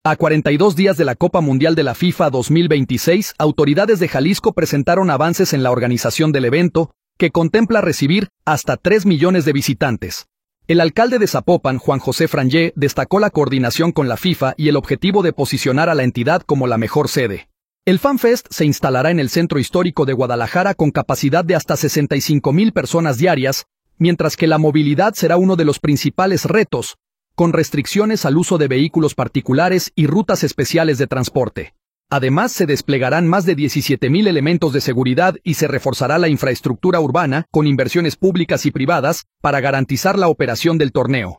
A 42 días de la Copa Mundial de la FIFA 2026, autoridades de Jalisco presentaron avances en la organización del evento, que contempla recibir hasta 3 millones de visitantes. El alcalde de Zapopan, Juan José Frangé, destacó la coordinación con la FIFA y el objetivo de posicionar a la entidad como la mejor sede. El FanFest se instalará en el centro histórico de Guadalajara con capacidad de hasta 65,000 personas diarias, mientras que la movilidad será uno de los principales retos, con restricciones al uso de vehículos particulares y rutas especiales de transporte. Además, se desplegarán más de 17,000 elementos de seguridad y se reforzará la infraestructura urbana con inversiones públicas y privadas para garantizar la operación del torneo.